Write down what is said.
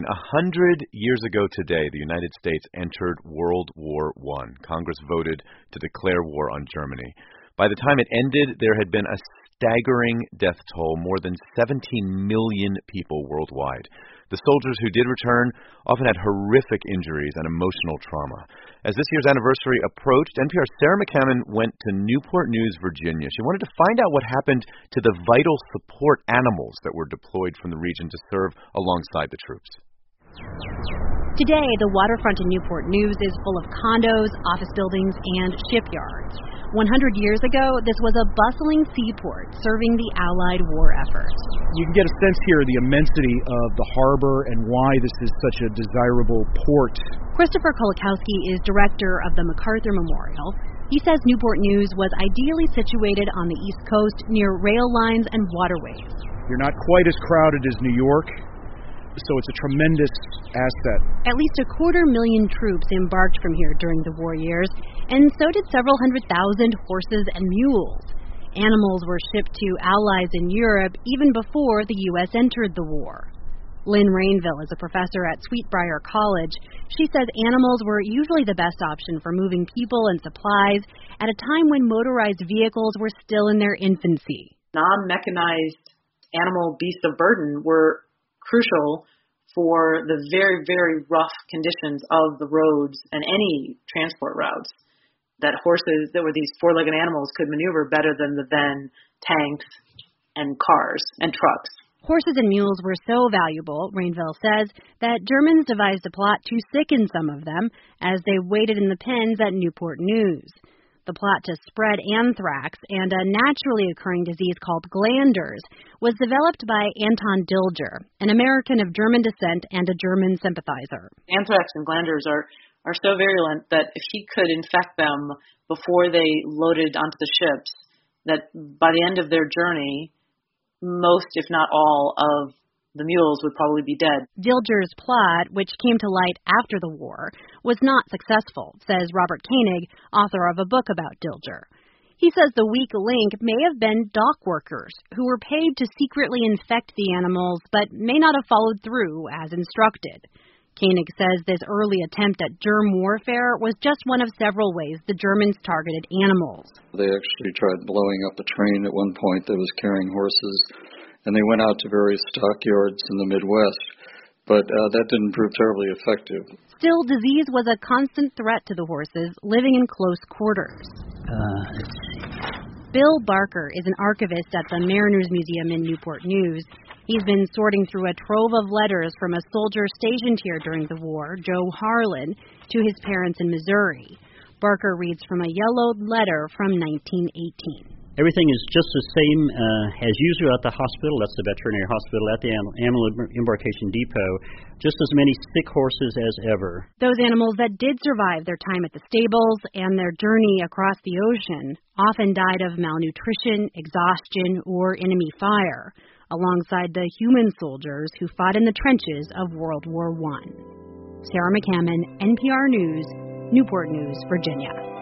100 years ago today, the United States entered World War I. Congress voted to declare war on Germany. By the time it ended, there had been a staggering death toll, more than 17 million people worldwide. The soldiers who did return often had horrific injuries and emotional trauma. As this year's anniversary approached, NPR's Sarah McCammon went to Newport News, Virginia. She wanted to find out what happened to the vital support animals that were deployed from the region to serve alongside the troops. Today, the waterfront in Newport News is full of condos, office buildings, and shipyards. 100 years ago, this was a bustling seaport serving the Allied war effort. You can get a sense here of the immensity of the harbor and why this is such a desirable port. Christopher Kolakowski is director of the MacArthur Memorial. He says Newport News was ideally situated on the East Coast near rail lines and waterways. You're not quite as crowded as New York, so it's a tremendous asset. At least 250,000 troops embarked from here during the war years, and so did several 100,000 horses and mules. Animals were shipped to allies in Europe even before the U.S. entered the war. Lynn Rainville is a professor at Sweetbriar College. She says animals were usually the best option for moving people and supplies at a time when motorized vehicles were still in their infancy. Non-mechanized animal beasts of burden were crucial for the very, very rough conditions of the roads and any transport routes. That horses, that were these four-legged animals, could maneuver better than the then tanks and cars and trucks. Horses and mules were so valuable, Rainville says, that Germans devised a plot to sicken some of them as they waited in the pens at Newport News. The plot to spread anthrax and a naturally occurring disease called glanders was developed by Anton Dilger, an American of German descent and a German sympathizer. Anthrax and glanders are so virulent that if he could infect them before they loaded onto the ships, that by the end of their journey, most, if not all, of the mules would probably be dead. Dilger's plot, which came to light after the war, was not successful, says Robert Koenig, author of a book about Dilger. He says the weak link may have been dock workers who were paid to secretly infect the animals but may not have followed through as instructed. Koenig says this early attempt at germ warfare was just one of several ways the Germans targeted animals. They actually tried blowing up a train at one point that was carrying horses, and they went out to various stockyards in the Midwest, but that didn't prove terribly effective. Still, disease was a constant threat to the horses living in close quarters. Bill Barker is an archivist at the Mariners Museum in Newport News. He's been sorting through a trove of letters from a soldier stationed here during the war, Joe Harlan, to his parents in Missouri. Barker reads from a yellowed letter from 1918. Everything is just the same as usual at the hospital. That's the veterinary hospital at the animal embarkation depot. Just as many sick horses as ever. Those animals that did survive their time at the stables and their journey across the ocean often died of malnutrition, exhaustion, or enemy fire, alongside the human soldiers who fought in the trenches of World War I. Sarah McCammon, NPR News, Newport News, Virginia.